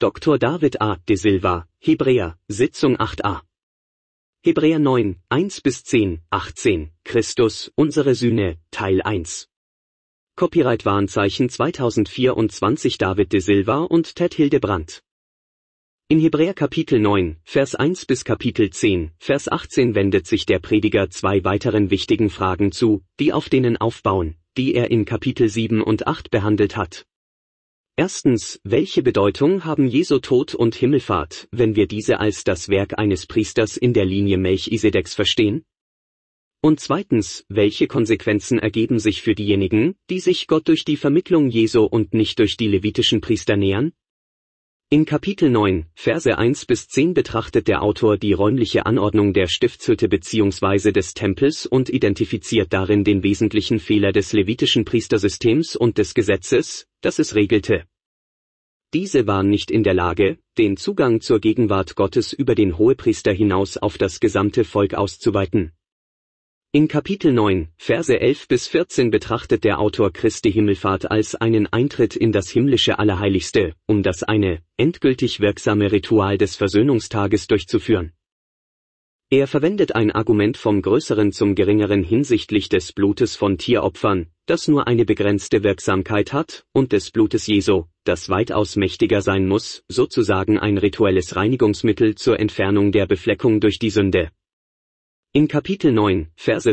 Dr. David A. de Silva, Hebräer, Sitzung 8a. Hebräer 9, 1-10, 18, Christus, unsere Sühne, Teil 1. Copyright Warnzeichen 2024 David de Silva und Ted Hildebrandt. In Hebräer Kapitel 9, Vers 1 bis Kapitel 10, Vers 18 wendet sich der Prediger zwei weiteren wichtigen Fragen zu, die auf denen aufbauen, die er in Kapitel 7 und 8 behandelt hat. Erstens, welche Bedeutung haben Jesu Tod und Himmelfahrt, wenn wir diese als das Werk eines Priesters in der Linie Melchisedeks verstehen? Und zweitens, welche Konsequenzen ergeben sich für diejenigen, die sich Gott durch die Vermittlung Jesu und nicht durch die levitischen Priester nähern? In Kapitel 9, Verse 1-10 betrachtet der Autor die räumliche Anordnung der Stiftshütte bzw. des Tempels und identifiziert darin den wesentlichen Fehler des levitischen Priestersystems und des Gesetzes, das es regelte. Diese waren nicht in der Lage, den Zugang zur Gegenwart Gottes über den Hohepriester hinaus auf das gesamte Volk auszuweiten. In Kapitel 9, Verse 11-14 betrachtet der Autor Christi Himmelfahrt als einen Eintritt in das himmlische Allerheiligste, um das eine endgültig wirksame Ritual des Versöhnungstages durchzuführen. Er verwendet ein Argument vom Größeren zum Geringeren hinsichtlich des Blutes von Tieropfern, das nur eine begrenzte Wirksamkeit hat, und des Blutes Jesu, das weitaus mächtiger sein muss, sozusagen ein rituelles Reinigungsmittel zur Entfernung der Befleckung durch die Sünde. In Kapitel 9, Verse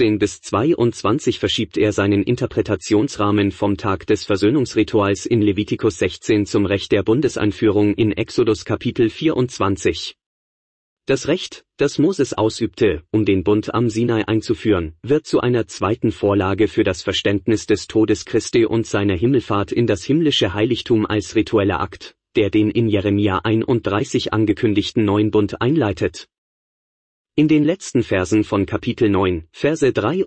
15-22 verschiebt er seinen Interpretationsrahmen vom Tag des Versöhnungsrituals in Levitikus 16 zum Recht der Bundeseinführung in Exodus Kapitel 24. Das Recht, das Moses ausübte, um den Bund am Sinai einzuführen, wird zu einer zweiten Vorlage für das Verständnis des Todes Christi und seiner Himmelfahrt in das himmlische Heiligtum als ritueller Akt, der den in Jeremia 31 angekündigten neuen Bund einleitet. In den letzten Versen von Kapitel 9, Verse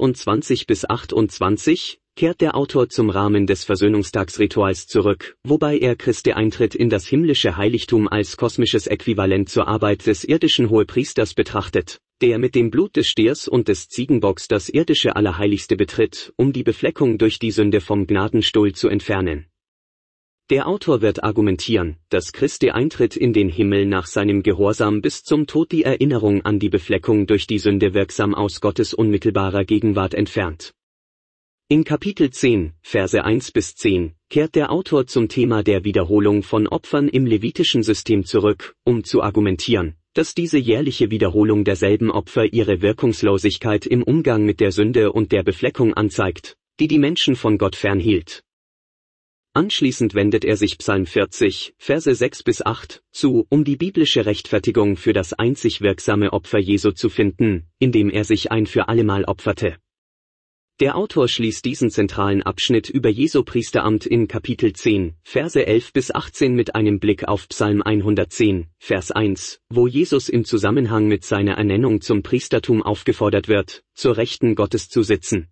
23-28, kehrt der Autor zum Rahmen des Versöhnungstagsrituals zurück, wobei er Christi Eintritt in das himmlische Heiligtum als kosmisches Äquivalent zur Arbeit des irdischen Hohepriesters betrachtet, der mit dem Blut des Stiers und des Ziegenbocks das irdische Allerheiligste betritt, um die Befleckung durch die Sünde vom Gnadenstuhl zu entfernen. Der Autor wird argumentieren, dass Christi Eintritt in den Himmel nach seinem Gehorsam bis zum Tod die Erinnerung an die Befleckung durch die Sünde wirksam aus Gottes unmittelbarer Gegenwart entfernt. In Kapitel 10, Verse 1-10, kehrt der Autor zum Thema der Wiederholung von Opfern im levitischen System zurück, um zu argumentieren, dass diese jährliche Wiederholung derselben Opfer ihre Wirkungslosigkeit im Umgang mit der Sünde und der Befleckung anzeigt, die die Menschen von Gott fernhielt. Anschließend wendet er sich Psalm 40, Verse 6-8, zu, um die biblische Rechtfertigung für das einzig wirksame Opfer Jesu zu finden, indem er sich ein für allemal opferte. Der Autor schließt diesen zentralen Abschnitt über Jesu Priesteramt in Kapitel 10, Verse 11-18 mit einem Blick auf Psalm 110, Vers 1, wo Jesus im Zusammenhang mit seiner Ernennung zum Priestertum aufgefordert wird, zur Rechten Gottes zu sitzen.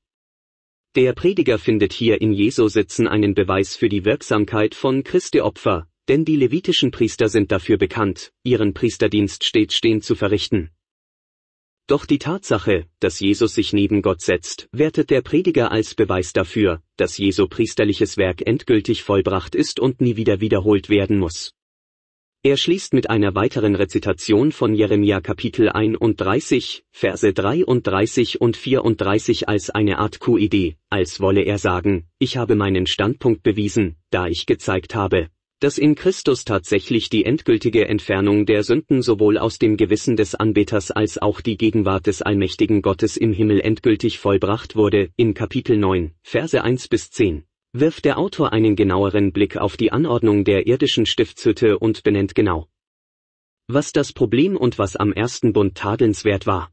Der Prediger findet hier in Jesu Sitzen einen Beweis für die Wirksamkeit von Christi Opfer, denn die levitischen Priester sind dafür bekannt, ihren Priesterdienst stehend zu verrichten. Doch die Tatsache, dass Jesus sich neben Gott setzt, wertet der Prediger als Beweis dafür, dass Jesu priesterliches Werk endgültig vollbracht ist und nie wieder wiederholt werden muss. Er schließt mit einer weiteren Rezitation von Jeremia Kapitel 31, Verse 33 und 34 als eine Art QED, als wolle er sagen, ich habe meinen Standpunkt bewiesen, da ich gezeigt habe, dass in Christus tatsächlich die endgültige Entfernung der Sünden sowohl aus dem Gewissen des Anbeters als auch die Gegenwart des allmächtigen Gottes im Himmel endgültig vollbracht wurde. In Kapitel 9, Verse 1-10. Wirft der Autor einen genaueren Blick auf die Anordnung der irdischen Stiftshütte und benennt genau, was das Problem und was am ersten Bund tadelnswert war.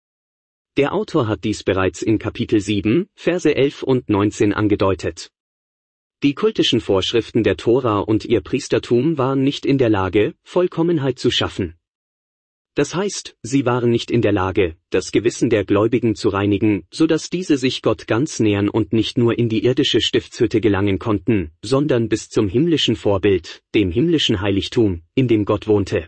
Der Autor hat dies bereits in Kapitel 7, Verse 11 und 19 angedeutet. Die kultischen Vorschriften der Tora und ihr Priestertum waren nicht in der Lage, Vollkommenheit zu schaffen. Das heißt, sie waren nicht in der Lage, das Gewissen der Gläubigen zu reinigen, so dass diese sich Gott ganz nähern und nicht nur in die irdische Stiftshütte gelangen konnten, sondern bis zum himmlischen Vorbild, dem himmlischen Heiligtum, in dem Gott wohnte.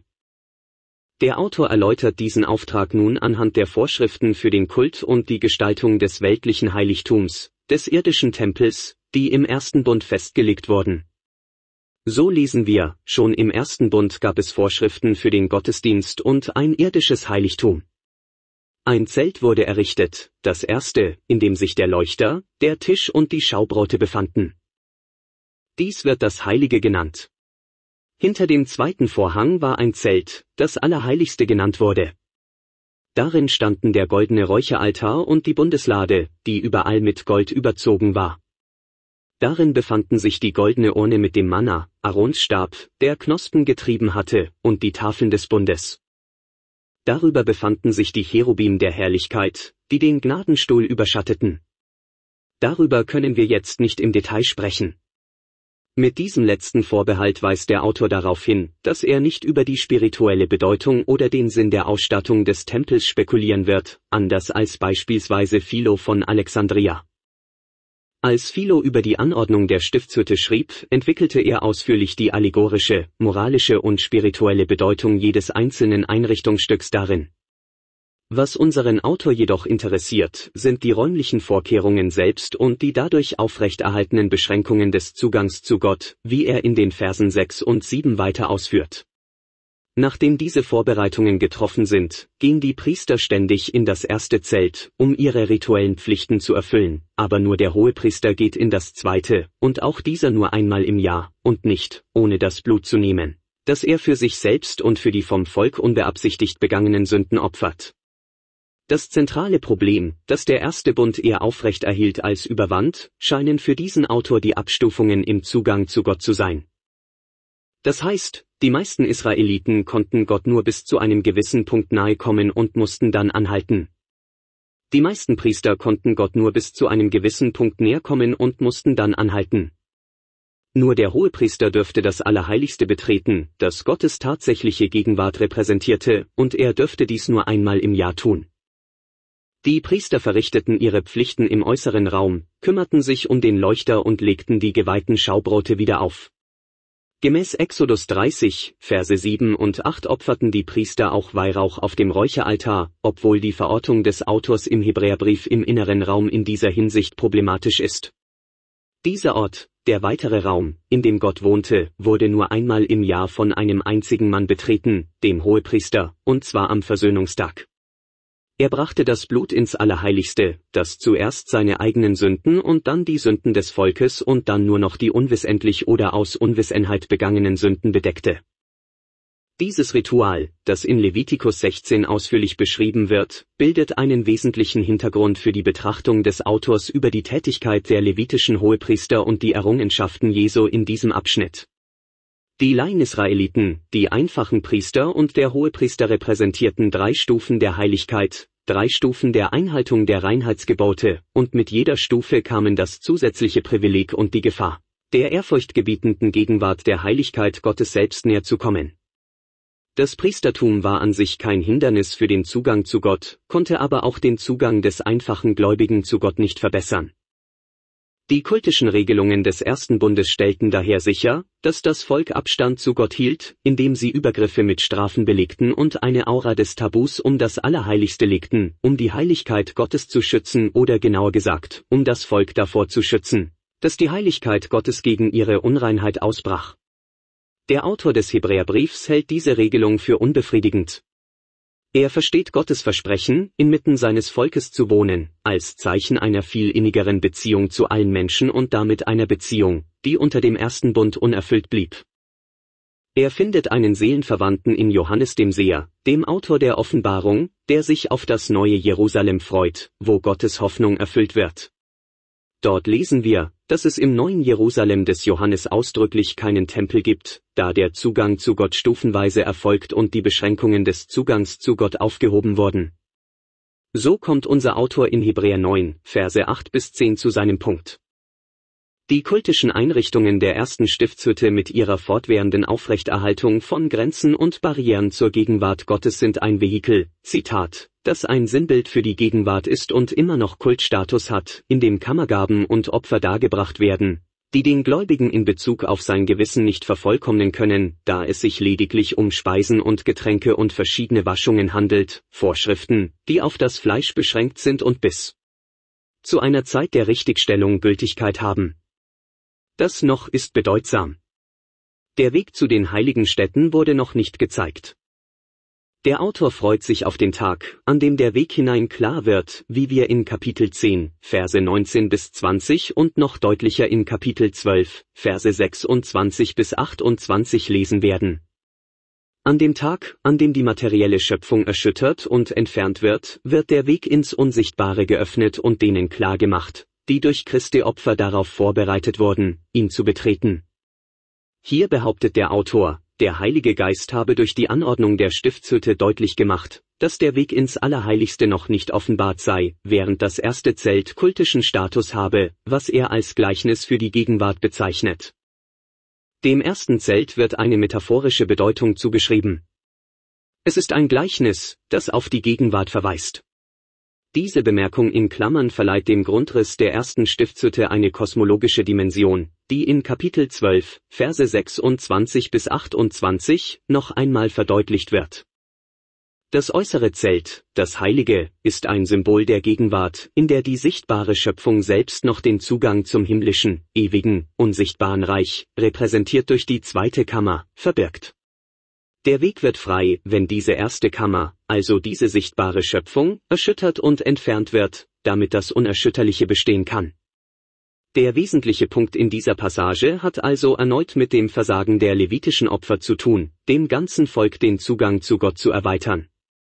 Der Autor erläutert diesen Auftrag nun anhand der Vorschriften für den Kult und die Gestaltung des weltlichen Heiligtums, des irdischen Tempels, die im ersten Bund festgelegt wurden. So lesen wir, schon im ersten Bund gab es Vorschriften für den Gottesdienst und ein irdisches Heiligtum. Ein Zelt wurde errichtet, das erste, in dem sich der Leuchter, der Tisch und die Schaubraute befanden. Dies wird das Heilige genannt. Hinter dem zweiten Vorhang war ein Zelt, das Allerheiligste genannt wurde. Darin standen der goldene Räucheraltar und die Bundeslade, die überall mit Gold überzogen war. Darin befanden sich die goldene Urne mit dem Manna, Aarons Stab, der Knospen getrieben hatte, und die Tafeln des Bundes. Darüber befanden sich die Cherubim der Herrlichkeit, die den Gnadenstuhl überschatteten. Darüber können wir jetzt nicht im Detail sprechen. Mit diesem letzten Vorbehalt weist der Autor darauf hin, dass er nicht über die spirituelle Bedeutung oder den Sinn der Ausstattung des Tempels spekulieren wird, anders als beispielsweise Philo von Alexandria. Als Philo über die Anordnung der Stiftshütte schrieb, entwickelte er ausführlich die allegorische, moralische und spirituelle Bedeutung jedes einzelnen Einrichtungsstücks darin. Was unseren Autor jedoch interessiert, sind die räumlichen Vorkehrungen selbst und die dadurch aufrechterhaltenen Beschränkungen des Zugangs zu Gott, wie er in den Versen 6 und 7 weiter ausführt. Nachdem diese Vorbereitungen getroffen sind, gehen die Priester ständig in das erste Zelt, um ihre rituellen Pflichten zu erfüllen, aber nur der Hohepriester geht in das zweite, und auch dieser nur einmal im Jahr, und nicht, ohne das Blut zu nehmen, das er für sich selbst und für die vom Volk unbeabsichtigt begangenen Sünden opfert. Das zentrale Problem, das der erste Bund eher aufrecht erhielt als überwand, scheinen für diesen Autor die Abstufungen im Zugang zu Gott zu sein. Das heißt, die meisten Israeliten konnten Gott nur bis zu einem gewissen Punkt nahe kommen und mussten dann anhalten. Die meisten Priester konnten Gott nur bis zu einem gewissen Punkt näher kommen und mussten dann anhalten. Nur der Hohepriester dürfte das Allerheiligste betreten, das Gottes tatsächliche Gegenwart repräsentierte, und er dürfte dies nur einmal im Jahr tun. Die Priester verrichteten ihre Pflichten im äußeren Raum, kümmerten sich um den Leuchter und legten die geweihten Schaubrote wieder auf. Gemäß Exodus 30, Verse 7 und 8 opferten die Priester auch Weihrauch auf dem Räucheraltar, obwohl die Verortung des Autors im Hebräerbrief im inneren Raum in dieser Hinsicht problematisch ist. Dieser Ort, der weitere Raum, in dem Gott wohnte, wurde nur einmal im Jahr von einem einzigen Mann betreten, dem Hohepriester, und zwar am Versöhnungstag. Er brachte das Blut ins Allerheiligste, das zuerst seine eigenen Sünden und dann die Sünden des Volkes und dann nur noch die unwissentlich oder aus Unwissenheit begangenen Sünden bedeckte. Dieses Ritual, das in Levitikus 16 ausführlich beschrieben wird, bildet einen wesentlichen Hintergrund für die Betrachtung des Autors über die Tätigkeit der levitischen Hohepriester und die Errungenschaften Jesu in diesem Abschnitt. Die Laien-Israeliten, die einfachen Priester und der Hohepriester repräsentierten 3 Stufen der Heiligkeit, 3 Stufen der Einhaltung der Reinheitsgebote, und mit jeder Stufe kamen das zusätzliche Privileg und die Gefahr, der ehrfurchtgebietenden Gegenwart der Heiligkeit Gottes selbst näher zu kommen. Das Priestertum war an sich kein Hindernis für den Zugang zu Gott, konnte aber auch den Zugang des einfachen Gläubigen zu Gott nicht verbessern. Die kultischen Regelungen des ersten Bundes stellten daher sicher, dass das Volk Abstand zu Gott hielt, indem sie Übergriffe mit Strafen belegten und eine Aura des Tabus um das Allerheiligste legten, um die Heiligkeit Gottes zu schützen oder genauer gesagt, um das Volk davor zu schützen, dass die Heiligkeit Gottes gegen ihre Unreinheit ausbrach. Der Autor des Hebräerbriefs hält diese Regelung für unbefriedigend. Er versteht Gottes Versprechen, inmitten seines Volkes zu wohnen, als Zeichen einer viel innigeren Beziehung zu allen Menschen und damit einer Beziehung, die unter dem ersten Bund unerfüllt blieb. Er findet einen Seelenverwandten in Johannes dem Seher, dem Autor der Offenbarung, der sich auf das neue Jerusalem freut, wo Gottes Hoffnung erfüllt wird. Dort lesen wir, dass es im neuen Jerusalem des Johannes ausdrücklich keinen Tempel gibt, da der Zugang zu Gott stufenweise erfolgt und die Beschränkungen des Zugangs zu Gott aufgehoben wurden. So kommt unser Autor in Hebräer 9, Verse 8 bis 10 zu seinem Punkt. Die kultischen Einrichtungen der ersten Stiftshütte mit ihrer fortwährenden Aufrechterhaltung von Grenzen und Barrieren zur Gegenwart Gottes sind ein Vehikel, Zitat, das ein Sinnbild für die Gegenwart ist und immer noch Kultstatus hat, in dem Kammergaben und Opfer dargebracht werden, die den Gläubigen in Bezug auf sein Gewissen nicht vervollkommnen können, da es sich lediglich um Speisen und Getränke und verschiedene Waschungen handelt, Vorschriften, die auf das Fleisch beschränkt sind und bis zu einer Zeit der Richtigstellung Gültigkeit haben. Das noch ist bedeutsam. Der Weg zu den heiligen Städten wurde noch nicht gezeigt. Der Autor freut sich auf den Tag, an dem der Weg hinein klar wird, wie wir in Kapitel 10, Verse 19 bis 20 und noch deutlicher in Kapitel 12, Verse 26 bis 28 lesen werden. An dem Tag, an dem die materielle Schöpfung erschüttert und entfernt wird, wird der Weg ins Unsichtbare geöffnet und denen klar gemacht, die durch Christi Opfer darauf vorbereitet wurden, ihn zu betreten. Hier behauptet der Autor, der Heilige Geist habe durch die Anordnung der Stiftshütte deutlich gemacht, dass der Weg ins Allerheiligste noch nicht offenbart sei, während das erste Zelt kultischen Status habe, was er als Gleichnis für die Gegenwart bezeichnet. Dem ersten Zelt wird eine metaphorische Bedeutung zugeschrieben. Es ist ein Gleichnis, das auf die Gegenwart verweist. Diese Bemerkung in Klammern verleiht dem Grundriss der ersten Stiftshütte eine kosmologische Dimension, die in Kapitel 12, Verse 26 bis 28 noch einmal verdeutlicht wird. Das äußere Zelt, das Heilige, ist ein Symbol der Gegenwart, in der die sichtbare Schöpfung selbst noch den Zugang zum himmlischen, ewigen, unsichtbaren Reich, repräsentiert durch die zweite Kammer, verbirgt. Der Weg wird frei, wenn diese erste Kammer, also diese sichtbare Schöpfung, erschüttert und entfernt wird, damit das Unerschütterliche bestehen kann. Der wesentliche Punkt in dieser Passage hat also erneut mit dem Versagen der levitischen Opfer zu tun, dem ganzen Volk den Zugang zu Gott zu erweitern.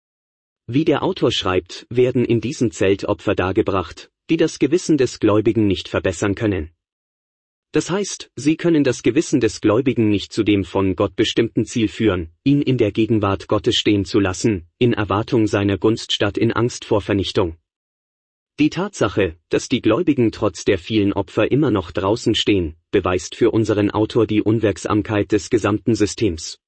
Wie der Autor schreibt, werden in diesem Zelt Opfer dargebracht, die das Gewissen des Gläubigen nicht verbessern können. Das heißt, sie können das Gewissen des Gläubigen nicht zu dem von Gott bestimmten Ziel führen, ihn in der Gegenwart Gottes stehen zu lassen, in Erwartung seiner Gunst statt in Angst vor Vernichtung. Die Tatsache, dass die Gläubigen trotz der vielen Opfer immer noch draußen stehen, beweist für unseren Autor die Unwirksamkeit des gesamten Systems.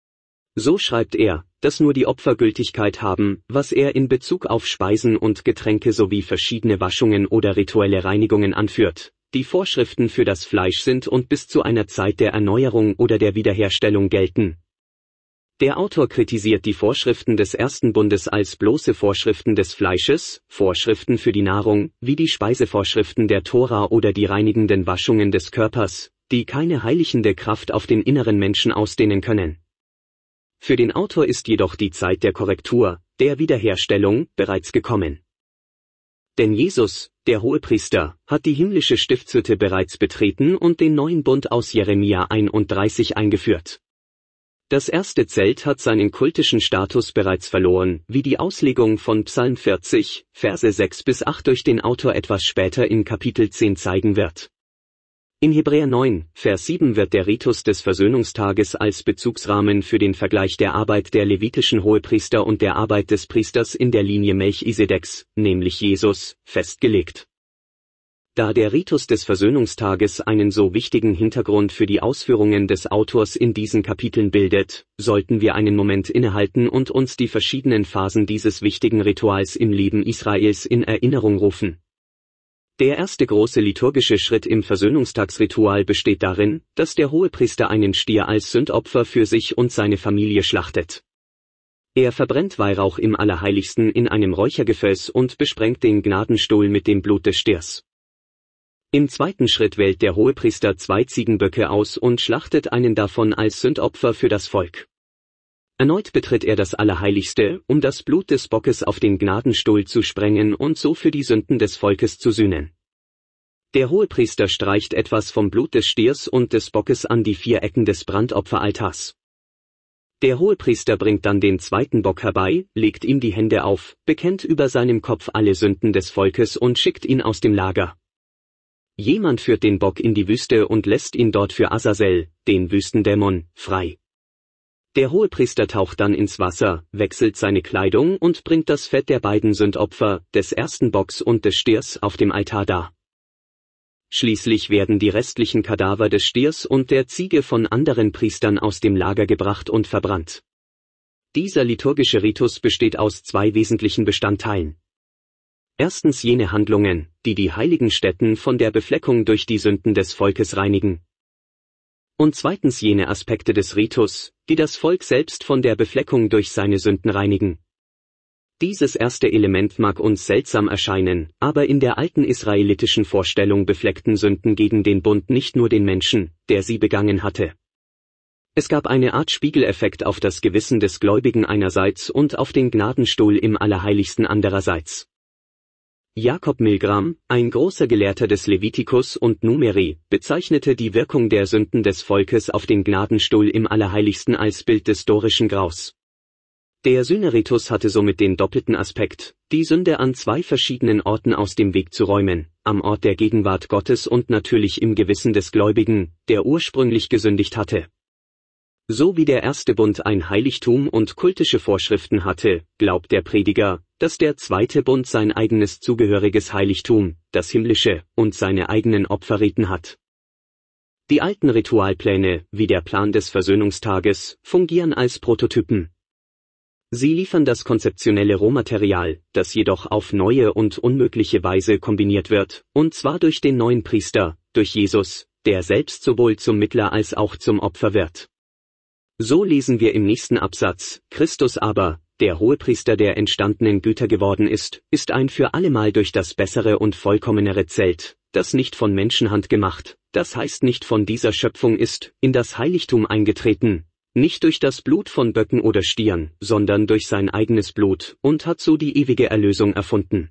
So schreibt er, dass nur die Opfer Gültigkeit haben, was er in Bezug auf Speisen und Getränke sowie verschiedene Waschungen oder rituelle Reinigungen anführt, die Vorschriften für das Fleisch sind und bis zu einer Zeit der Erneuerung oder der Wiederherstellung gelten. Der Autor kritisiert die Vorschriften des ersten Bundes als bloße Vorschriften des Fleisches, Vorschriften für die Nahrung, wie die Speisevorschriften der Tora oder die reinigenden Waschungen des Körpers, die keine heilichende Kraft auf den inneren Menschen ausdehnen können. Für den Autor ist jedoch die Zeit der Korrektur, der Wiederherstellung, bereits gekommen. Denn Jesus, der Hohepriester, hat die himmlische Stiftshütte bereits betreten und den neuen Bund aus Jeremia 31 eingeführt. Das erste Zelt hat seinen kultischen Status bereits verloren, wie die Auslegung von Psalm 40, Verse 6 bis 8 durch den Autor etwas später in Kapitel 10 zeigen wird. In Hebräer 9, Vers 7 wird der Ritus des Versöhnungstages als Bezugsrahmen für den Vergleich der Arbeit der levitischen Hohepriester und der Arbeit des Priesters in der Linie Melchisedeks, nämlich Jesus, festgelegt. Da der Ritus des Versöhnungstages einen so wichtigen Hintergrund für die Ausführungen des Autors in diesen Kapiteln bildet, sollten wir einen Moment innehalten und uns die verschiedenen Phasen dieses wichtigen Rituals im Leben Israels in Erinnerung rufen. Der erste große liturgische Schritt im Versöhnungstagsritual besteht darin, dass der Hohepriester einen Stier als Sündopfer für sich und seine Familie schlachtet. Er verbrennt Weihrauch im Allerheiligsten in einem Räuchergefäß und besprengt den Gnadenstuhl mit dem Blut des Stiers. Im zweiten Schritt wählt der Hohepriester 2 Ziegenböcke aus und schlachtet einen davon als Sündopfer für das Volk. Erneut betritt er das Allerheiligste, um das Blut des Bockes auf den Gnadenstuhl zu sprengen und so für die Sünden des Volkes zu sühnen. Der Hohepriester streicht etwas vom Blut des Stiers und des Bockes an die 4 Ecken des Brandopferaltars. Der Hohepriester bringt dann den zweiten Bock herbei, legt ihm die Hände auf, bekennt über seinem Kopf alle Sünden des Volkes und schickt ihn aus dem Lager. Jemand führt den Bock in die Wüste und lässt ihn dort für Azazel, den Wüstendämon, frei. Der Hohepriester taucht dann ins Wasser, wechselt seine Kleidung und bringt das Fett der beiden Sündopfer, des ersten Bocks und des Stiers, auf dem Altar dar. Schließlich werden die restlichen Kadaver des Stiers und der Ziege von anderen Priestern aus dem Lager gebracht und verbrannt. Dieser liturgische Ritus besteht aus 2 wesentlichen Bestandteilen. Erstens jene Handlungen, die die heiligen Stätten von der Befleckung durch die Sünden des Volkes reinigen. Und zweitens jene Aspekte des Ritus, die das Volk selbst von der Befleckung durch seine Sünden reinigen. Dieses erste Element mag uns seltsam erscheinen, aber in der alten israelitischen Vorstellung befleckten Sünden gegen den Bund nicht nur den Menschen, der sie begangen hatte. Es gab eine Art Spiegeleffekt auf das Gewissen des Gläubigen einerseits und auf den Gnadenstuhl im Allerheiligsten andererseits. Jakob Milgram, ein großer Gelehrter des Levitikus und Numeri, bezeichnete die Wirkung der Sünden des Volkes auf den Gnadenstuhl im Allerheiligsten als Bild des dorischen Graus. Der Sühneritus hatte somit den doppelten Aspekt, die Sünde an zwei verschiedenen Orten aus dem Weg zu räumen, am Ort der Gegenwart Gottes und natürlich im Gewissen des Gläubigen, der ursprünglich gesündigt hatte. So wie der erste Bund ein Heiligtum und kultische Vorschriften hatte, glaubt der Prediger, dass der zweite Bund sein eigenes zugehöriges Heiligtum, das himmlische, und seine eigenen Opferriten hat. Die alten Ritualpläne, wie der Plan des Versöhnungstages, fungieren als Prototypen. Sie liefern das konzeptionelle Rohmaterial, das jedoch auf neue und unmögliche Weise kombiniert wird, und zwar durch den neuen Priester, durch Jesus, der selbst sowohl zum Mittler als auch zum Opfer wird. So lesen wir im nächsten Absatz: Christus aber, der Hohepriester der entstandenen Güter geworden ist ein für allemal durch das bessere und vollkommenere Zelt, das nicht von Menschenhand gemacht, das heißt nicht von dieser Schöpfung ist, in das Heiligtum eingetreten, nicht durch das Blut von Böcken oder Stieren, sondern durch sein eigenes Blut, und hat so die ewige Erlösung erfunden.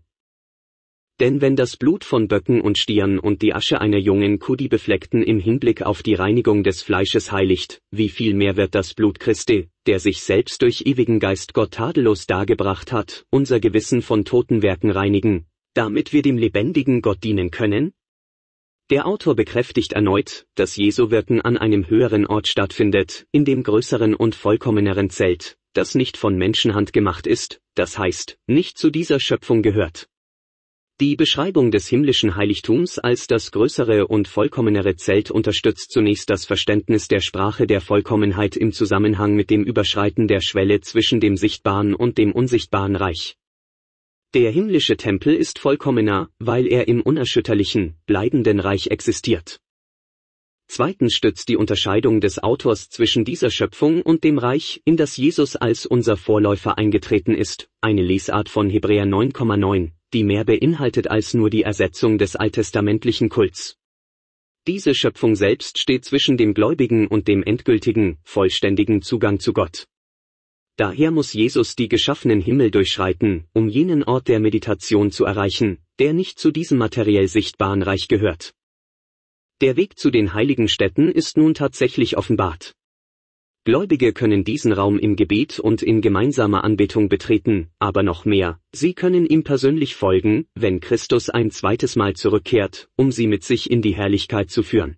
Denn wenn das Blut von Böcken und Stieren und die Asche einer jungen Kuh die Befleckten im Hinblick auf die Reinigung des Fleisches heiligt, wie viel mehr wird das Blut Christi, der sich selbst durch ewigen Geist Gott tadellos dargebracht hat, unser Gewissen von toten Werken reinigen, damit wir dem lebendigen Gott dienen können? Der Autor bekräftigt erneut, dass Jesu Wirken an einem höheren Ort stattfindet, in dem größeren und vollkommeneren Zelt, das nicht von Menschenhand gemacht ist, das heißt, nicht zu dieser Schöpfung gehört. Die Beschreibung des himmlischen Heiligtums als das größere und vollkommenere Zelt unterstützt zunächst das Verständnis der Sprache der Vollkommenheit im Zusammenhang mit dem Überschreiten der Schwelle zwischen dem sichtbaren und dem unsichtbaren Reich. Der himmlische Tempel ist vollkommener, weil er im unerschütterlichen, bleibenden Reich existiert. Zweitens stützt die Unterscheidung des Autors zwischen dieser Schöpfung und dem Reich, in das Jesus als unser Vorläufer eingetreten ist, eine Lesart von Hebräer 9,9. Die mehr beinhaltet als nur die Ersetzung des alttestamentlichen Kults. Diese Schöpfung selbst steht zwischen dem gläubigen und dem endgültigen, vollständigen Zugang zu Gott. Daher muss Jesus die geschaffenen Himmel durchschreiten, um jenen Ort der Meditation zu erreichen, der nicht zu diesem materiell sichtbaren Reich gehört. Der Weg zu den heiligen Städten ist nun tatsächlich offenbart. Gläubige können diesen Raum im Gebet und in gemeinsamer Anbetung betreten, aber noch mehr, sie können ihm persönlich folgen, wenn Christus ein zweites Mal zurückkehrt, um sie mit sich in die Herrlichkeit zu führen.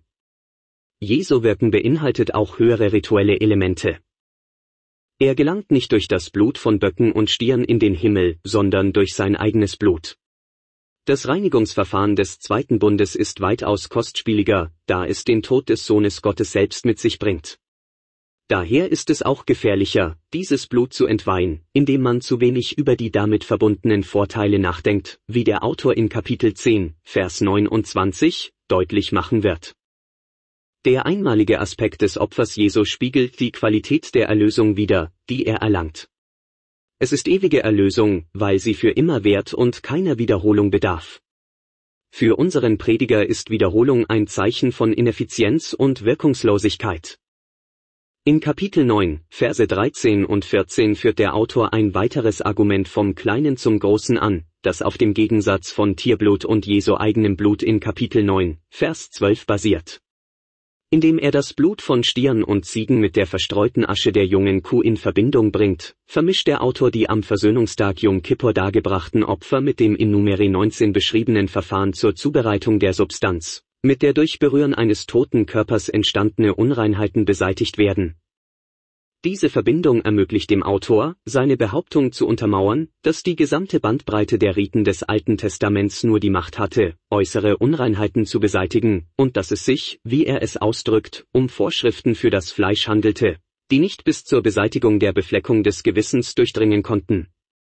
Jesu Wirken beinhaltet auch höhere rituelle Elemente. Er gelangt nicht durch das Blut von Böcken und Stieren in den Himmel, sondern durch sein eigenes Blut. Das Reinigungsverfahren des zweiten Bundes ist weitaus kostspieliger, da es den Tod des Sohnes Gottes selbst mit sich bringt. Daher ist es auch gefährlicher, dieses Blut zu entweihen, indem man zu wenig über die damit verbundenen Vorteile nachdenkt, wie der Autor in Kapitel 10, Vers 29, deutlich machen wird. Der einmalige Aspekt des Opfers Jesu spiegelt die Qualität der Erlösung wider, die er erlangt. Es ist ewige Erlösung, weil sie für immer währt und keiner Wiederholung bedarf. Für unseren Prediger ist Wiederholung ein Zeichen von Ineffizienz und Wirkungslosigkeit. In Kapitel 9, Verse 13 und 14 führt der Autor ein weiteres Argument vom Kleinen zum Großen an, das auf dem Gegensatz von Tierblut und Jesu eigenem Blut in Kapitel 9, Vers 12 basiert. Indem er das Blut von Stieren und Ziegen mit der verstreuten Asche der jungen Kuh in Verbindung bringt, vermischt der Autor die am Versöhnungstag Jom Kippur dargebrachten Opfer mit dem in Numeri 19 beschriebenen Verfahren zur Zubereitung der Substanz, mit der durch Berühren eines toten Körpers entstandene Unreinheiten beseitigt werden. Diese Verbindung ermöglicht dem Autor, seine Behauptung zu untermauern, dass die gesamte Bandbreite der Riten des Alten Testaments nur die Macht hatte, äußere Unreinheiten zu beseitigen, und dass es sich, wie er es ausdrückt, um Vorschriften für das Fleisch handelte, die nicht bis zur Beseitigung der Befleckung des Gewissens durchdringen konnten.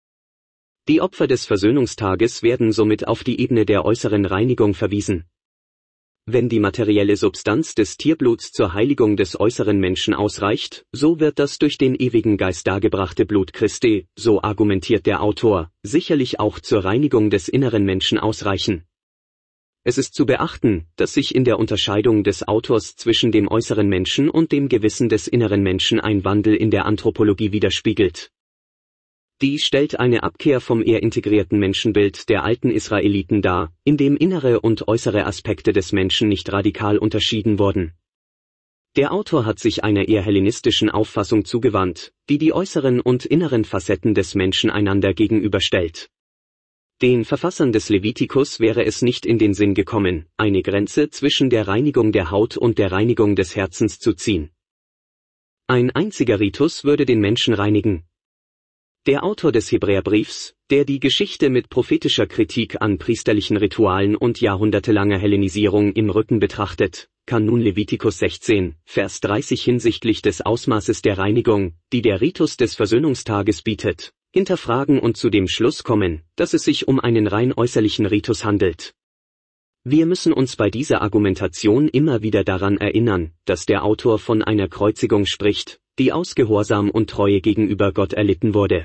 Die Opfer des Versöhnungstages werden somit auf die Ebene der äußeren Reinigung verwiesen. Wenn die materielle Substanz des Tierbluts zur Heiligung des äußeren Menschen ausreicht, so wird das durch den ewigen Geist dargebrachte Blut Christi, so argumentiert der Autor, sicherlich auch zur Reinigung des inneren Menschen ausreichen. Es ist zu beachten, dass sich in der Unterscheidung des Autors zwischen dem äußeren Menschen und dem Gewissen des inneren Menschen ein Wandel in der Anthropologie widerspiegelt. Die stellt eine Abkehr vom eher integrierten Menschenbild der alten Israeliten dar, in dem innere und äußere Aspekte des Menschen nicht radikal unterschieden wurden. Der Autor hat sich einer eher hellenistischen Auffassung zugewandt, die die äußeren und inneren Facetten des Menschen einander gegenüberstellt. Den Verfassern des Levitikus wäre es nicht in den Sinn gekommen, eine Grenze zwischen der Reinigung der Haut und der Reinigung des Herzens zu ziehen. Ein einziger Ritus würde den Menschen reinigen. Der Autor des Hebräerbriefs, der die Geschichte mit prophetischer Kritik an priesterlichen Ritualen und jahrhundertelanger Hellenisierung im Rücken betrachtet, kann nun Levitikus 16, Vers 30 hinsichtlich des Ausmaßes der Reinigung, die der Ritus des Versöhnungstages bietet, hinterfragen und zu dem Schluss kommen, dass es sich um einen rein äußerlichen Ritus handelt. Wir müssen uns bei dieser Argumentation immer wieder daran erinnern, dass der Autor von einer Kreuzigung spricht, die aus Gehorsam und Treue gegenüber Gott erlitten wurde.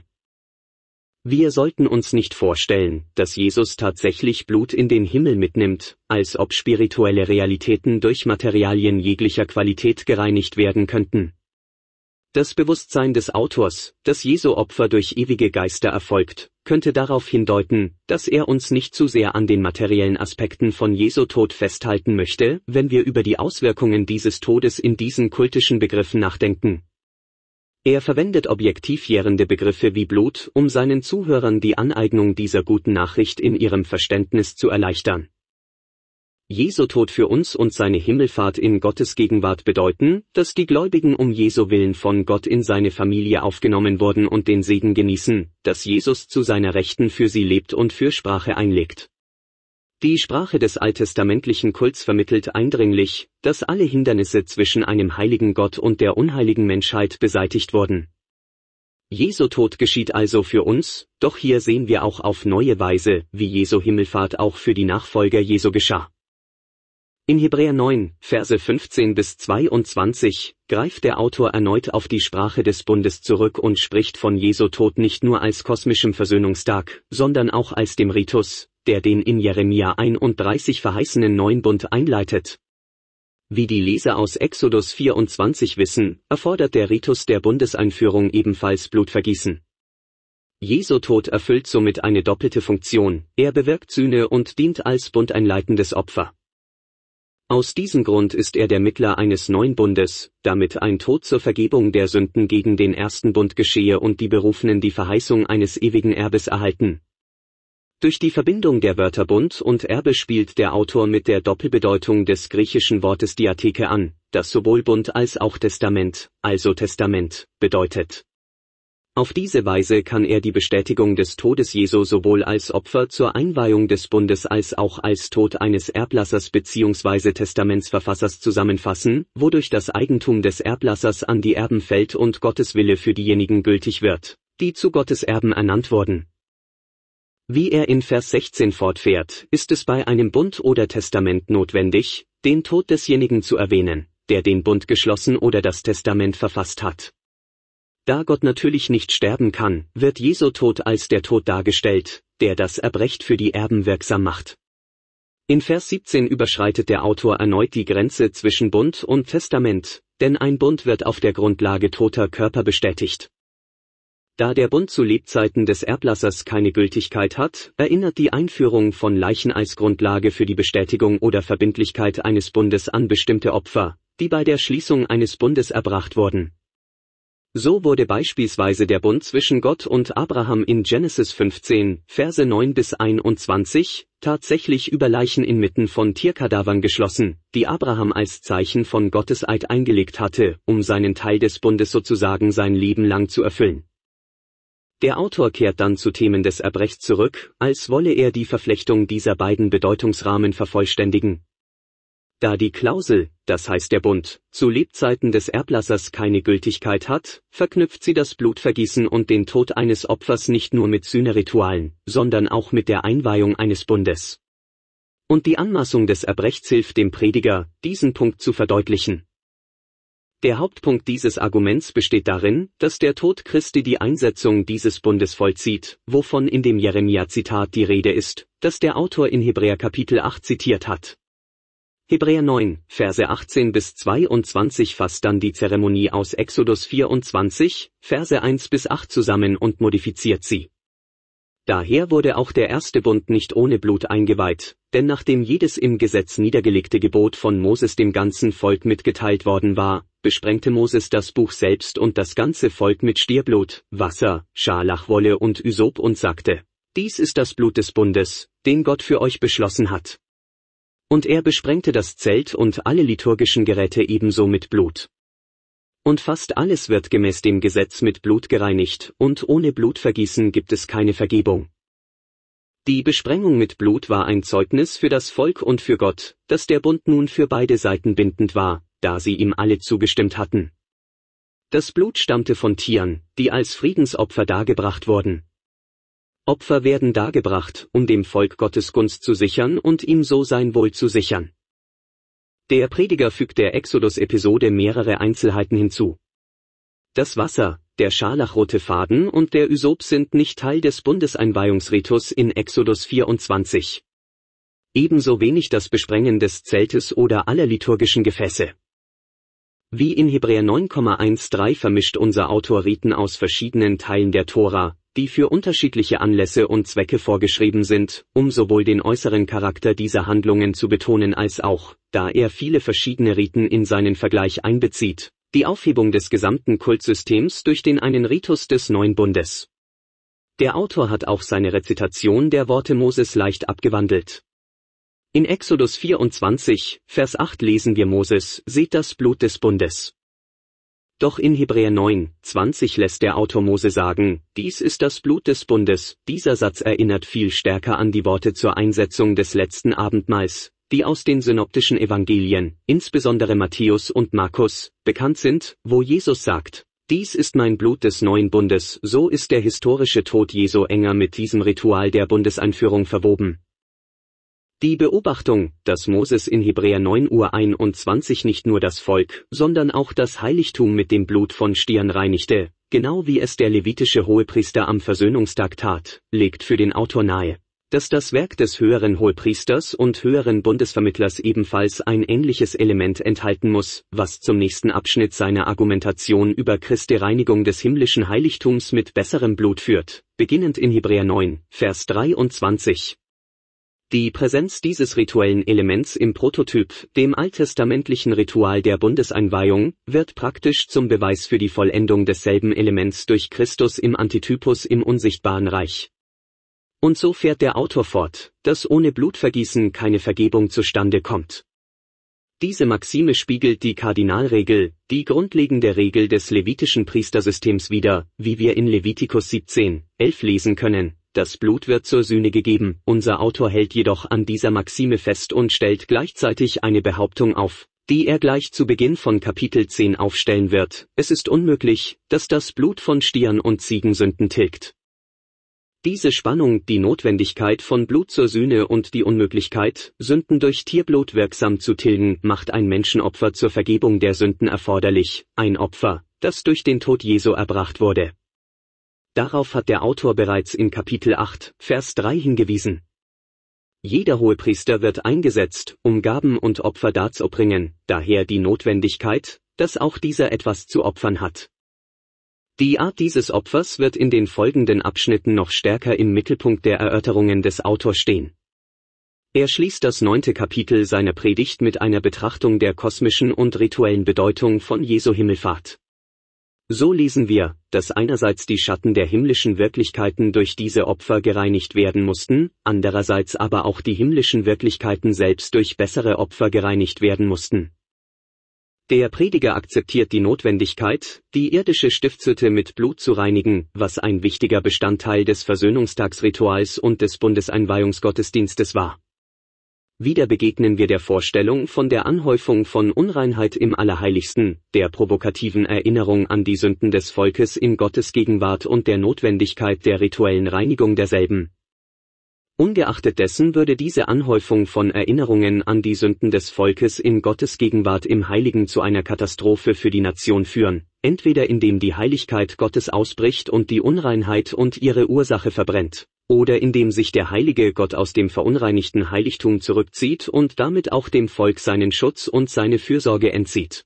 Wir sollten uns nicht vorstellen, dass Jesus tatsächlich Blut in den Himmel mitnimmt, als ob spirituelle Realitäten durch Materialien jeglicher Qualität gereinigt werden könnten. Das Bewusstsein des Autors, dass Jesu Opfer durch ewige Geister erfolgt, könnte darauf hindeuten, dass er uns nicht zu sehr an den materiellen Aspekten von Jesu Tod festhalten möchte, wenn wir über die Auswirkungen dieses Todes in diesen kultischen Begriffen nachdenken. Er verwendet objektiv jährende Begriffe wie Blut, um seinen Zuhörern die Aneignung dieser guten Nachricht in ihrem Verständnis zu erleichtern. Jesu Tod für uns und seine Himmelfahrt in Gottes Gegenwart bedeuten, dass die Gläubigen um Jesu Willen von Gott in seine Familie aufgenommen wurden und den Segen genießen, dass Jesus zu seiner Rechten für sie lebt und Fürsprache einlegt. Die Sprache des alttestamentlichen Kults vermittelt eindringlich, dass alle Hindernisse zwischen einem heiligen Gott und der unheiligen Menschheit beseitigt wurden. Jesu Tod geschieht also für uns, doch hier sehen wir auch auf neue Weise, wie Jesu Himmelfahrt auch für die Nachfolger Jesu geschah. In Hebräer 9, Verse 15 bis 22, greift der Autor erneut auf die Sprache des Bundes zurück und spricht von Jesu Tod nicht nur als kosmischem Versöhnungstag, sondern auch als dem Ritus, der den in Jeremia 31 verheißenen neuen Bund einleitet. Wie die Leser aus Exodus 24 wissen, erfordert der Ritus der Bundeseinführung ebenfalls Blutvergießen. Jesu Tod erfüllt somit eine doppelte Funktion, er bewirkt Sühne und dient als bundeinleitendes Opfer. Aus diesem Grund ist er der Mittler eines neuen Bundes, damit ein Tod zur Vergebung der Sünden gegen den ersten Bund geschehe und die Berufenen die Verheißung eines ewigen Erbes erhalten. Durch die Verbindung der Wörter Bund und Erbe spielt der Autor mit der Doppelbedeutung des griechischen Wortes Diatheke an, das sowohl Bund als auch Testament, also Testament, bedeutet. Auf diese Weise kann er die Bestätigung des Todes Jesu sowohl als Opfer zur Einweihung des Bundes als auch als Tod eines Erblassers bzw. Testamentsverfassers zusammenfassen, wodurch das Eigentum des Erblassers an die Erben fällt und Gottes Wille für diejenigen gültig wird, die zu Gottes Erben ernannt wurden. Wie er in Vers 16 fortfährt, ist es bei einem Bund oder Testament notwendig, den Tod desjenigen zu erwähnen, der den Bund geschlossen oder das Testament verfasst hat. Da Gott natürlich nicht sterben kann, wird Jesu Tod als der Tod dargestellt, der das Erbrecht für die Erben wirksam macht. In Vers 17 überschreitet der Autor erneut die Grenze zwischen Bund und Testament, denn ein Bund wird auf der Grundlage toter Körper bestätigt. Da der Bund zu Lebzeiten des Erblassers keine Gültigkeit hat, erinnert die Einführung von Leichen als Grundlage für die Bestätigung oder Verbindlichkeit eines Bundes an bestimmte Opfer, die bei der Schließung eines Bundes erbracht wurden. So wurde beispielsweise der Bund zwischen Gott und Abraham in Genesis 15, Verse 9 bis 21, tatsächlich über Leichen inmitten von Tierkadavern geschlossen, die Abraham als Zeichen von Gottes Eid eingelegt hatte, um seinen Teil des Bundes sozusagen sein Leben lang zu erfüllen. Der Autor kehrt dann zu Themen des Erbrechts zurück, als wolle er die Verflechtung dieser beiden Bedeutungsrahmen vervollständigen. Da die Klausel, das heißt der Bund, zu Lebzeiten des Erblassers keine Gültigkeit hat, verknüpft sie das Blutvergießen und den Tod eines Opfers nicht nur mit Sühneritualen, sondern auch mit der Einweihung eines Bundes. Und die Anmaßung des Erbrechts hilft dem Prediger, diesen Punkt zu verdeutlichen. Der Hauptpunkt dieses Arguments besteht darin, dass der Tod Christi die Einsetzung dieses Bundes vollzieht, wovon in dem Jeremia-Zitat die Rede ist, das der Autor in Hebräer Kapitel 8 zitiert hat. Hebräer 9, Verse 18 bis 22 fasst dann die Zeremonie aus Exodus 24, Verse 1 bis 8 zusammen und modifiziert sie. Daher wurde auch der erste Bund nicht ohne Blut eingeweiht, denn nachdem jedes im Gesetz niedergelegte Gebot von Moses dem ganzen Volk mitgeteilt worden war, besprengte Moses das Buch selbst und das ganze Volk mit Stierblut, Wasser, Scharlachwolle und Ysop und sagte: Dies ist das Blut des Bundes, den Gott für euch beschlossen hat. Und er besprengte das Zelt und alle liturgischen Geräte ebenso mit Blut. Und fast alles wird gemäß dem Gesetz mit Blut gereinigt, und ohne Blutvergießen gibt es keine Vergebung. Die Besprengung mit Blut war ein Zeugnis für das Volk und für Gott, dass der Bund nun für beide Seiten bindend war, da sie ihm alle zugestimmt hatten. Das Blut stammte von Tieren, die als Friedensopfer dargebracht wurden. Opfer werden dargebracht, um dem Volk Gottes Gunst zu sichern und ihm so sein Wohl zu sichern. Der Prediger fügt der Exodus-Episode mehrere Einzelheiten hinzu. Das Wasser, der scharlachrote Faden und der Ysop sind nicht Teil des Bundeseinweihungsritus in Exodus 24. Ebenso wenig das Besprengen des Zeltes oder aller liturgischen Gefäße. Wie in Hebräer 9,13 vermischt unser Autor Riten aus verschiedenen Teilen der Tora, die für unterschiedliche Anlässe und Zwecke vorgeschrieben sind, um sowohl den äußeren Charakter dieser Handlungen zu betonen als auch, da er viele verschiedene Riten in seinen Vergleich einbezieht, die Aufhebung des gesamten Kultsystems durch den einen Ritus des neuen Bundes. Der Autor hat auch seine Rezitation der Worte Moses leicht abgewandelt. In Exodus 24, Vers 8 lesen wir Moses: Seht das Blut des Bundes. Doch in Hebräer 9, 20 lässt der Autor Mose sagen: Dies ist das Blut des Bundes. Dieser Satz erinnert viel stärker an die Worte zur Einsetzung des letzten Abendmahls, die aus den synoptischen Evangelien, insbesondere Matthäus und Markus, bekannt sind, wo Jesus sagt: Dies ist mein Blut des neuen Bundes. So ist der historische Tod Jesu enger mit diesem Ritual der Bundeseinführung verwoben. Die Beobachtung, dass Moses in Hebräer 9:21 nicht nur das Volk, sondern auch das Heiligtum mit dem Blut von Stieren reinigte, genau wie es der levitische Hohepriester am Versöhnungstag tat, legt für den Autor nahe, dass das Werk des höheren Hohepriesters und höheren Bundesvermittlers ebenfalls ein ähnliches Element enthalten muss, was zum nächsten Abschnitt seiner Argumentation über Christi Reinigung des himmlischen Heiligtums mit besserem Blut führt, beginnend in Hebräer 9, Vers 23. Die Präsenz dieses rituellen Elements im Prototyp, dem alttestamentlichen Ritual der Bundeseinweihung, wird praktisch zum Beweis für die Vollendung desselben Elements durch Christus im Antitypus im unsichtbaren Reich. Und so fährt der Autor fort, dass ohne Blutvergießen keine Vergebung zustande kommt. Diese Maxime spiegelt die Kardinalregel, die grundlegende Regel des levitischen Priestersystems wider, wie wir in Levitikus 17, 11 lesen können. Das Blut wird zur Sühne gegeben. Unser Autor hält jedoch an dieser Maxime fest und stellt gleichzeitig eine Behauptung auf, die er gleich zu Beginn von Kapitel 10 aufstellen wird: Es ist unmöglich, dass das Blut von Stieren und Ziegen Sünden tilgt. Diese Spannung, die Notwendigkeit von Blut zur Sühne und die Unmöglichkeit, Sünden durch Tierblut wirksam zu tilgen, macht ein Menschenopfer zur Vergebung der Sünden erforderlich, ein Opfer, das durch den Tod Jesu erbracht wurde. Darauf hat der Autor bereits in Kapitel 8, Vers 3 hingewiesen. Jeder Hohepriester wird eingesetzt, um Gaben und Opfer darzubringen, daher die Notwendigkeit, dass auch dieser etwas zu opfern hat. Die Art dieses Opfers wird in den folgenden Abschnitten noch stärker im Mittelpunkt der Erörterungen des Autors stehen. Er schließt das 9. Kapitel seiner Predigt mit einer Betrachtung der kosmischen und rituellen Bedeutung von Jesu Himmelfahrt. So lesen wir, dass einerseits die Schatten der himmlischen Wirklichkeiten durch diese Opfer gereinigt werden mussten, andererseits aber auch die himmlischen Wirklichkeiten selbst durch bessere Opfer gereinigt werden mussten. Der Prediger akzeptiert die Notwendigkeit, die irdische Stiftshütte mit Blut zu reinigen, was ein wichtiger Bestandteil des Versöhnungstagsrituals und des Bundeseinweihungsgottesdienstes war. Wieder begegnen wir der Vorstellung von der Anhäufung von Unreinheit im Allerheiligsten, der provokativen Erinnerung an die Sünden des Volkes in Gottes Gegenwart und der Notwendigkeit der rituellen Reinigung derselben. Ungeachtet dessen würde diese Anhäufung von Erinnerungen an die Sünden des Volkes in Gottes Gegenwart im Heiligen zu einer Katastrophe für die Nation führen, entweder indem die Heiligkeit Gottes ausbricht und die Unreinheit und ihre Ursache verbrennt, oder indem sich der heilige Gott aus dem verunreinigten Heiligtum zurückzieht und damit auch dem Volk seinen Schutz und seine Fürsorge entzieht.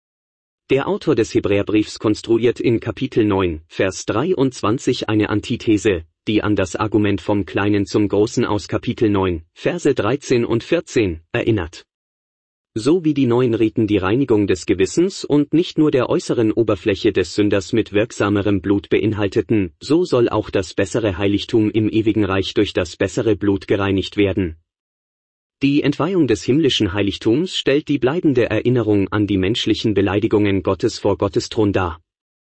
Der Autor des Hebräerbriefs konstruiert in Kapitel 9, Vers 23 eine Antithese, die an das Argument vom Kleinen zum Großen aus Kapitel 9, Verse 13 und 14, erinnert. So wie die neuen Riten die Reinigung des Gewissens und nicht nur der äußeren Oberfläche des Sünders mit wirksamerem Blut beinhalteten, so soll auch das bessere Heiligtum im ewigen Reich durch das bessere Blut gereinigt werden. Die Entweihung des himmlischen Heiligtums stellt die bleibende Erinnerung an die menschlichen Beleidigungen Gottes vor Gottes Thron dar.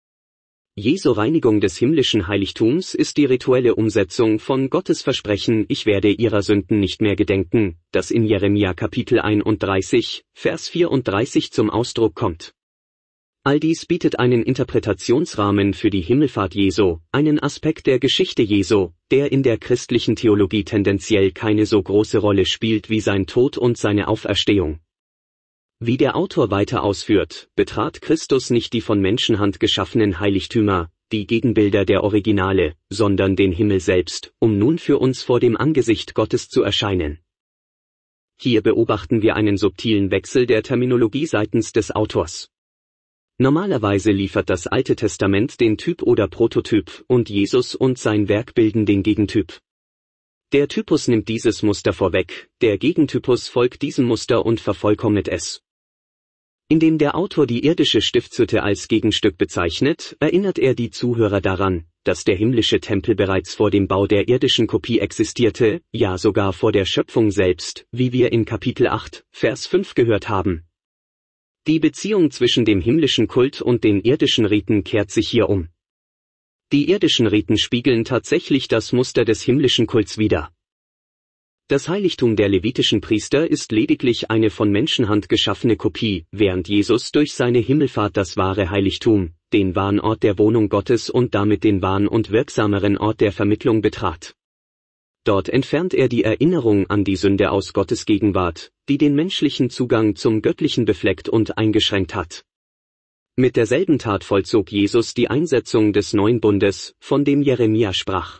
Jesu Reinigung des himmlischen Heiligtums ist die rituelle Umsetzung von Gottes Versprechen, ich werde ihrer Sünden nicht mehr gedenken, das in Jeremia Kapitel 31, Vers 34 zum Ausdruck kommt. All dies bietet einen Interpretationsrahmen für die Himmelfahrt Jesu, einen Aspekt der Geschichte Jesu, der in der christlichen Theologie tendenziell keine so große Rolle spielt wie sein Tod und seine Auferstehung. Wie der Autor weiter ausführt, betrat Christus nicht die von Menschenhand geschaffenen Heiligtümer, die Gegenbilder der Originale, sondern den Himmel selbst, um nun für uns vor dem Angesicht Gottes zu erscheinen. Hier beobachten wir einen subtilen Wechsel der Terminologie seitens des Autors. Normalerweise liefert das Alte Testament den Typ oder Prototyp und Jesus und sein Werk bilden den Gegentyp. Der Typus nimmt dieses Muster vorweg, der Gegentypus folgt diesem Muster und vervollkommnet es. Indem der Autor die irdische Stiftshütte als Gegenstück bezeichnet, erinnert er die Zuhörer daran, dass der himmlische Tempel bereits vor dem Bau der irdischen Kopie existierte, ja sogar vor der Schöpfung selbst, wie wir in Kapitel 8, Vers 5 gehört haben. Die Beziehung zwischen dem himmlischen Kult und den irdischen Riten kehrt sich hier um. Die irdischen Riten spiegeln tatsächlich das Muster des himmlischen Kults wider. Das Heiligtum der levitischen Priester ist lediglich eine von Menschenhand geschaffene Kopie, während Jesus durch seine Himmelfahrt das wahre Heiligtum, den wahren Ort der Wohnung Gottes und damit den wahren und wirksameren Ort der Vermittlung betrat. Dort entfernt er die Erinnerung an die Sünde aus Gottes Gegenwart, die den menschlichen Zugang zum Göttlichen befleckt und eingeschränkt hat. Mit derselben Tat vollzog Jesus die Einsetzung des neuen Bundes, von dem Jeremia sprach.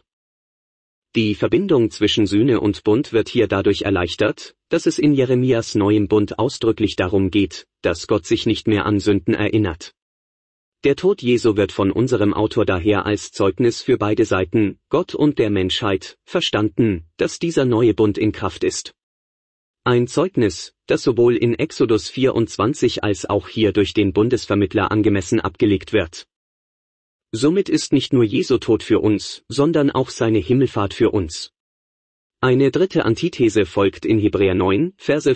Die Verbindung zwischen Sühne und Bund wird hier dadurch erleichtert, dass es in Jeremias neuem Bund ausdrücklich darum geht, dass Gott sich nicht mehr an Sünden erinnert. Der Tod Jesu wird von unserem Autor daher als Zeugnis für beide Seiten, Gott und der Menschheit, verstanden, dass dieser neue Bund in Kraft ist. Ein Zeugnis, das sowohl in Exodus 24 als auch hier durch den Bundesvermittler angemessen abgelegt wird. Somit ist nicht nur Jesu Tod für uns, sondern auch seine Himmelfahrt für uns. Eine dritte Antithese folgt in Hebräer 9, Verse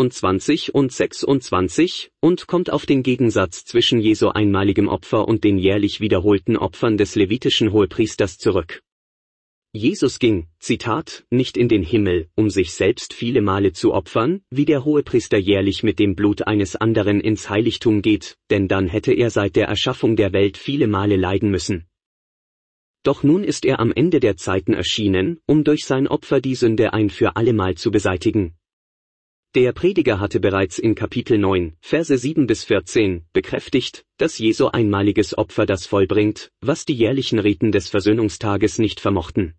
25 und 26 und kommt auf den Gegensatz zwischen Jesu einmaligem Opfer und den jährlich wiederholten Opfern des levitischen Hohepriesters zurück. Jesus ging, Zitat, nicht in den Himmel, um sich selbst viele Male zu opfern, wie der Hohepriester jährlich mit dem Blut eines anderen ins Heiligtum geht, denn dann hätte er seit der Erschaffung der Welt viele Male leiden müssen. Doch nun ist er am Ende der Zeiten erschienen, um durch sein Opfer die Sünde ein für allemal zu beseitigen. Der Prediger hatte bereits in Kapitel 9, Verse 7 bis 14, bekräftigt, dass Jesu einmaliges Opfer das vollbringt, was die jährlichen Riten des Versöhnungstages nicht vermochten.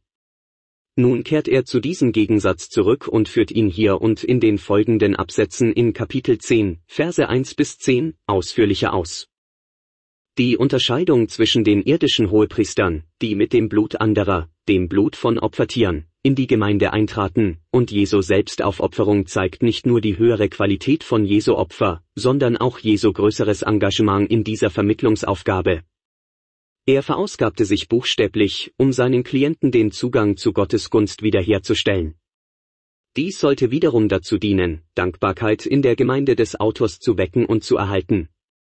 Nun kehrt er zu diesem Gegensatz zurück und führt ihn hier und in den folgenden Absätzen in Kapitel 10, Verse 1 bis 10, ausführlicher aus. Die Unterscheidung zwischen den irdischen Hohepriestern, die mit dem Blut anderer, dem Blut von Opfertieren, in die Gemeinde eintraten, und Jesu Selbstaufopferung zeigt nicht nur die höhere Qualität von Jesu Opfer, sondern auch Jesu größeres Engagement in dieser Vermittlungsaufgabe. Er verausgabte sich buchstäblich, um seinen Klienten den Zugang zu Gottes Gunst wiederherzustellen. Dies sollte wiederum dazu dienen, Dankbarkeit in der Gemeinde des Autors zu wecken und zu erhalten.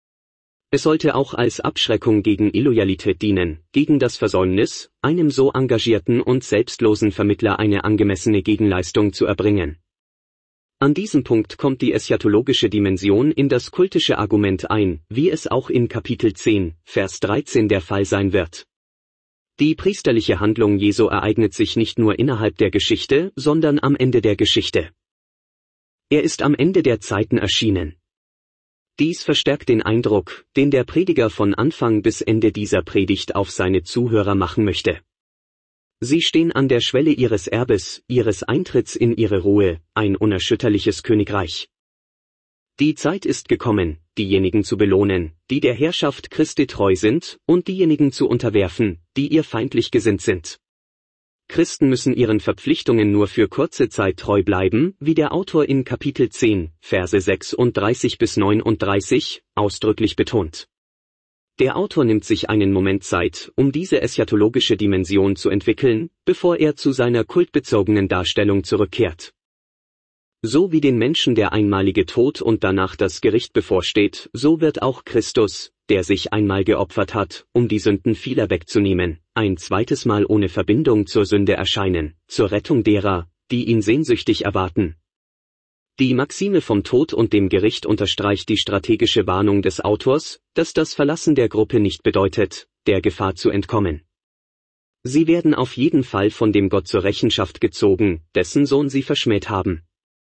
Es sollte auch als Abschreckung gegen Illoyalität dienen, gegen das Versäumnis, einem so engagierten und selbstlosen Vermittler eine angemessene Gegenleistung zu erbringen. An diesem Punkt kommt die eschatologische Dimension in das kultische Argument ein, wie es auch in Kapitel 10, Vers 13 der Fall sein wird. Die priesterliche Handlung Jesu ereignet sich nicht nur innerhalb der Geschichte, sondern am Ende der Geschichte. Er ist am Ende der Zeiten erschienen. Dies verstärkt den Eindruck, den der Prediger von Anfang bis Ende dieser Predigt auf seine Zuhörer machen möchte. Sie stehen an der Schwelle ihres Erbes, ihres Eintritts in ihre Ruhe, ein unerschütterliches Königreich. Die Zeit ist gekommen, diejenigen zu belohnen, die der Herrschaft Christi treu sind, und diejenigen zu unterwerfen, die ihr feindlich gesinnt sind. Christen müssen ihren Verpflichtungen nur für kurze Zeit treu bleiben, wie der Autor in Kapitel 10, Verse 36 bis 39, ausdrücklich betont. Der Autor nimmt sich einen Moment Zeit, um diese eschatologische Dimension zu entwickeln, bevor er zu seiner kultbezogenen Darstellung zurückkehrt. So wie den Menschen der einmalige Tod und danach das Gericht bevorsteht, so wird auch Christus, der sich einmal geopfert hat, um die Sünden vieler wegzunehmen, ein zweites Mal ohne Verbindung zur Sünde erscheinen, zur Rettung derer, die ihn sehnsüchtig erwarten. Die Maxime vom Tod und dem Gericht unterstreicht die strategische Warnung des Autors, dass das Verlassen der Gruppe nicht bedeutet, der Gefahr zu entkommen. Sie werden auf jeden Fall von dem Gott zur Rechenschaft gezogen, dessen Sohn sie verschmäht haben.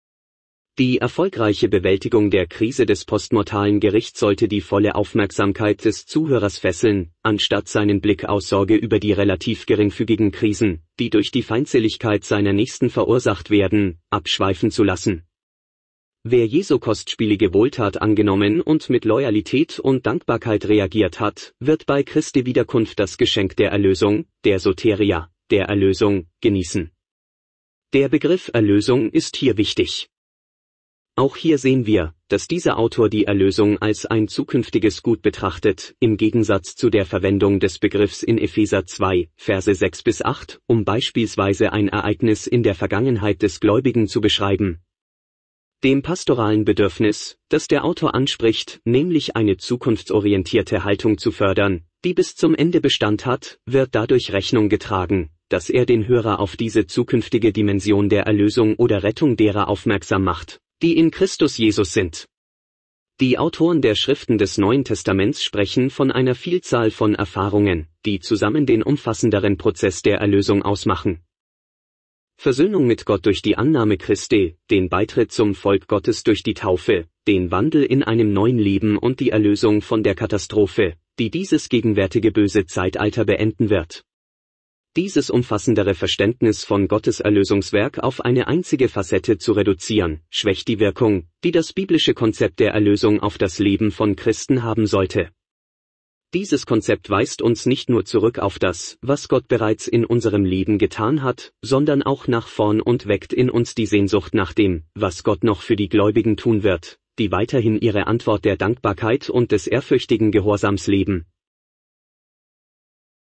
Die erfolgreiche Bewältigung der Krise des postmortalen Gerichts sollte die volle Aufmerksamkeit des Zuhörers fesseln, anstatt seinen Blick aus Sorge über die relativ geringfügigen Krisen, die durch die Feindseligkeit seiner Nächsten verursacht werden, abschweifen zu lassen. Wer Jesu kostspielige Wohltat angenommen und mit Loyalität und Dankbarkeit reagiert hat, wird bei Christi Wiederkunft das Geschenk der Erlösung, der Soteria, der Erlösung, genießen. Der Begriff Erlösung ist hier wichtig. Auch hier sehen wir, dass dieser Autor die Erlösung als ein zukünftiges Gut betrachtet, im Gegensatz zu der Verwendung des Begriffs in Epheser 2, Verse 6 bis 8, um beispielsweise ein Ereignis in der Vergangenheit des Gläubigen zu beschreiben. Dem pastoralen Bedürfnis, das der Autor anspricht, nämlich eine zukunftsorientierte Haltung zu fördern, die bis zum Ende Bestand hat, wird dadurch Rechnung getragen, dass er den Hörer auf diese zukünftige Dimension der Erlösung oder Rettung derer aufmerksam macht, die in Christus Jesus sind. Die Autoren der Schriften des Neuen Testaments sprechen von einer Vielzahl von Erfahrungen, die zusammen den umfassenderen Prozess der Erlösung ausmachen. Versöhnung mit Gott durch die Annahme Christi, den Beitritt zum Volk Gottes durch die Taufe, den Wandel in einem neuen Leben und die Erlösung von der Katastrophe, die dieses gegenwärtige böse Zeitalter beenden wird. Dieses umfassendere Verständnis von Gottes Erlösungswerk auf eine einzige Facette zu reduzieren, schwächt die Wirkung, die das biblische Konzept der Erlösung auf das Leben von Christen haben sollte. Dieses Konzept weist uns nicht nur zurück auf das, was Gott bereits in unserem Leben getan hat, sondern auch nach vorn und weckt in uns die Sehnsucht nach dem, was Gott noch für die Gläubigen tun wird, die weiterhin ihre Antwort der Dankbarkeit und des ehrfürchtigen Gehorsams leben,